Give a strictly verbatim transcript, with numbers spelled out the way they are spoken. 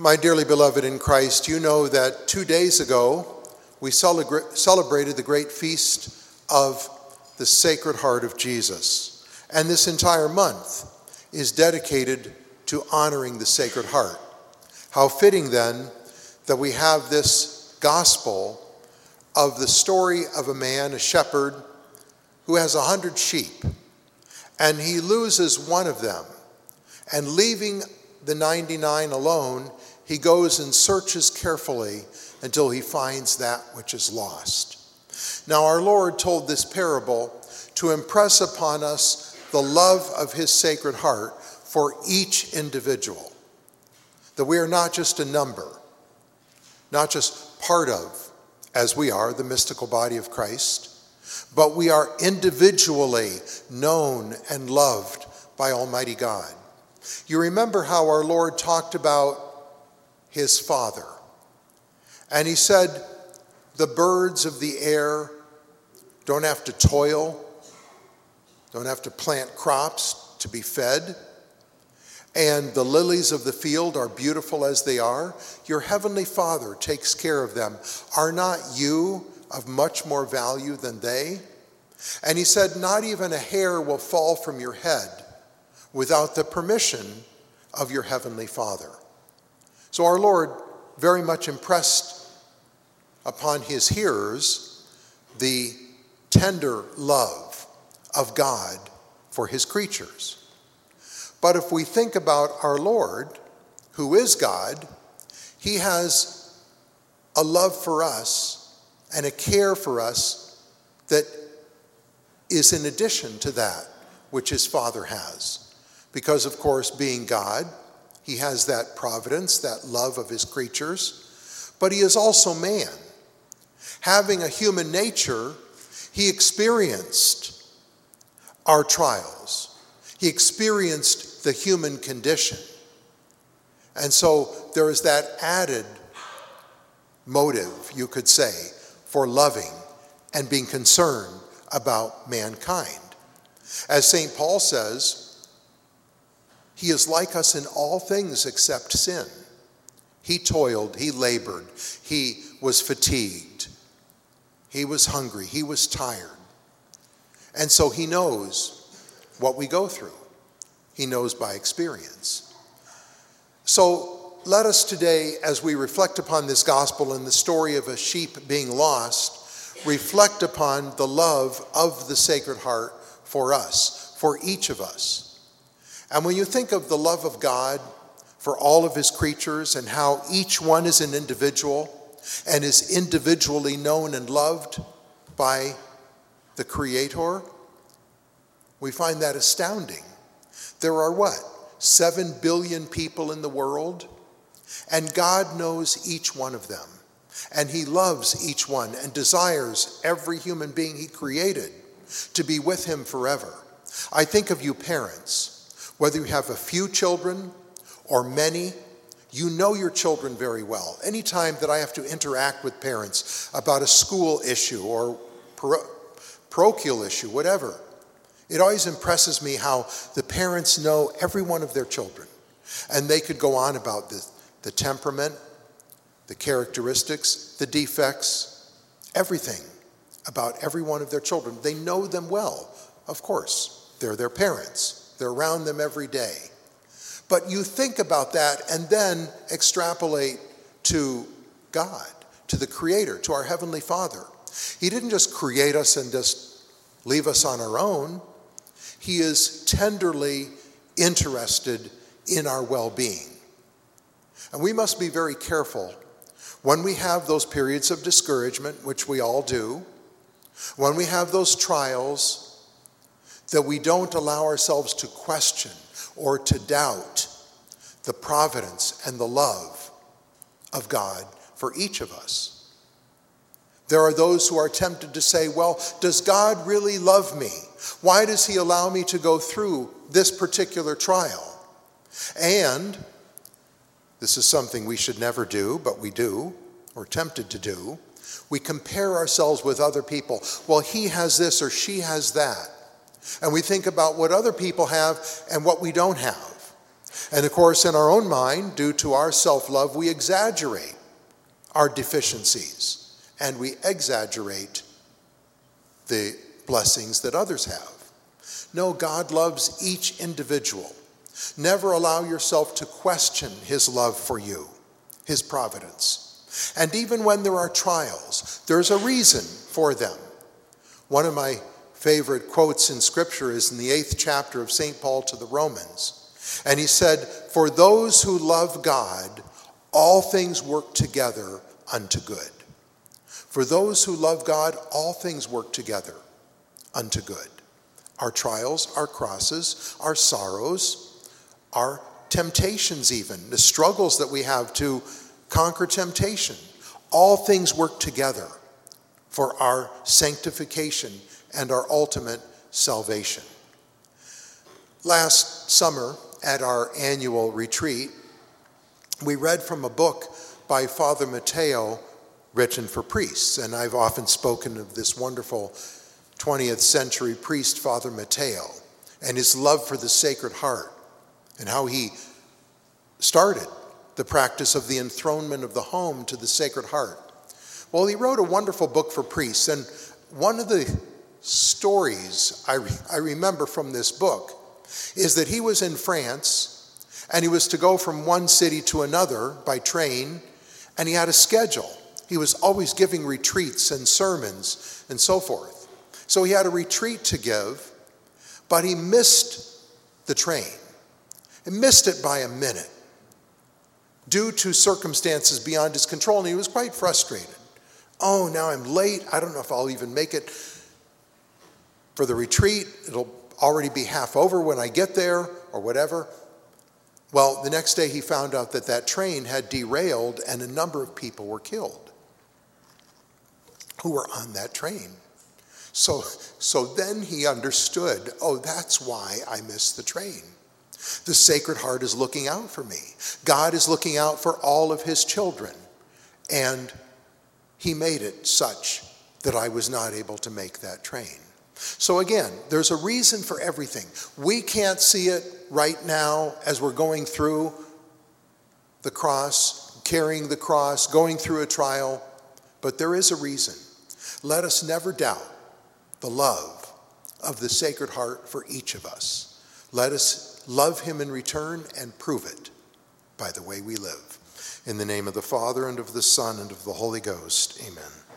My dearly beloved in Christ, you know that two days ago we celebra- celebrated the great feast of the Sacred Heart of Jesus. And this entire month is dedicated to honoring the Sacred Heart. How fitting then that we have this gospel of the story of a man, a shepherd, who has a hundred sheep, and he loses one of them, and leaving the ninety-nine alone, he goes and searches carefully until he finds that which is lost. Now, our Lord told this parable to impress upon us the love of his Sacred Heart for each individual, that we are not just a number, not just part of, as we are, the mystical body of Christ, but we are individually known and loved by Almighty God. You remember how our Lord talked about his Father, and he said the birds of the air don't have to toil, don't have to plant crops to be fed, and the lilies of the field are beautiful as they are. Your heavenly Father takes care of them. Are not you of much more value than they? And he said, not even a hair will fall from your head without the permission of your heavenly Father. So our Lord very much impressed upon his hearers the tender love of God for his creatures. But if we think about our Lord, who is God, he has a love for us and a care for us that is in addition to that which his Father has. Because, of course, being God, he has that providence, that love of his creatures, but he is also man. Having a human nature, he experienced our trials. He experienced the human condition. And so there is that added motive, you could say, for loving and being concerned about mankind. As Saint Paul says, he is like us in all things except sin. He toiled, he labored, he was fatigued, he was hungry, he was tired. And so he knows what we go through. He knows by experience. So let us today, as we reflect upon this gospel and the story of a sheep being lost, reflect upon the love of the Sacred Heart for us, for each of us. And when you think of the love of God for all of his creatures and how each one is an individual and is individually known and loved by the Creator, we find that astounding. There are what? Seven billion people in the world, and God knows each one of them. And he loves each one and desires every human being he created to be with him forever. I think of you parents, whether you have a few children or many, you know your children very well. Anytime that I have to interact with parents about a school issue or paro- parochial issue, whatever, it always impresses me how the parents know every one of their children. And they could go on about the, the temperament, the characteristics, the defects, everything about every one of their children. They know them well, of course. They're their parents. They're around them every day. But you think about that and then extrapolate to God, to the Creator, to our Heavenly Father. He didn't just create us and just leave us on our own. He is tenderly interested in our well-being. And we must be very careful when we have those periods of discouragement, which we all do, when we have those trials, that we don't allow ourselves to question or to doubt the providence and the love of God for each of us. There are those who are tempted to say, well, does God really love me? Why does he allow me to go through this particular trial? And this is something we should never do, but we do, or tempted to do. We compare ourselves with other people. Well, he has this or she has that. And we think about what other people have and what we don't have. And of course, in our own mind, due to our self-love, we exaggerate our deficiencies and we exaggerate the blessings that others have. No, God loves each individual. Never allow yourself to question his love for you, his providence. And even when there are trials, there's a reason for them. One of my favorite quotes in Scripture is in the eighth chapter of Saint Paul to the Romans. And he said, "For those who love God, all things work together unto good." For those who love God, all things work together unto good. Our trials, our crosses, our sorrows, our temptations even, the struggles that we have to conquer temptation, all things work together for our sanctification and our ultimate salvation. Last summer at our annual retreat, we read from a book by Father Matteo written for priests, and I've often spoken of this wonderful twentieth century priest, Father Matteo, and his love for the Sacred Heart, and how he started the practice of the enthronement of the home to the Sacred Heart. Well, he wrote a wonderful book for priests, and one of the stories I, re- I remember from this book is that he was in France, and he was to go from one city to another by train, and he had a schedule. He was always giving retreats and sermons and so forth. So he had a retreat to give, but he missed the train. He missed it by a minute due to circumstances beyond his control, and he was quite frustrated. Oh, now I'm late. I don't know if I'll even make it for the retreat. It'll already be half over when I get there or whatever. Well, the next day he found out that that train had derailed and a number of people were killed who were on that train. So, so then he understood, oh, that's why I missed the train. The Sacred Heart is looking out for me. God is looking out for all of his children. And he made it such that I was not able to make that train. So again, there's a reason for everything. We can't see it right now as we're going through the cross, carrying the cross, going through a trial, but there is a reason. Let us never doubt the love of the Sacred Heart for each of us. Let us love him in return and prove it by the way we live. In the name of the Father, and of the Son, and of the Holy Ghost, amen.